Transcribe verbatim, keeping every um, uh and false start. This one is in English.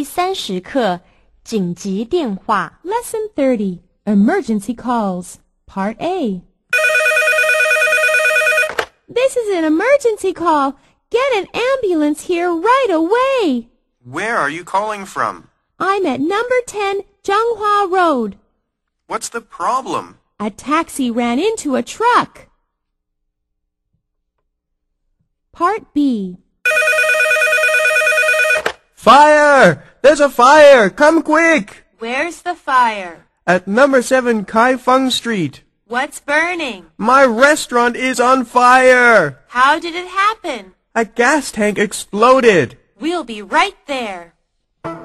三十课紧急电话 Lesson thirty, Emergency Calls, Part A. This is an emergency call. Get an ambulance here right away. Where are you calling from? I'm at number ten Zhanghua Road. What's the problem? A taxi ran into a truck. Part B. Fire! There's a fire! Come quick! Where's the fire? At number seven Kai Feng Street. What's burning? My restaurant is on fire! How did it happen? A gas tank exploded. We'll be right there.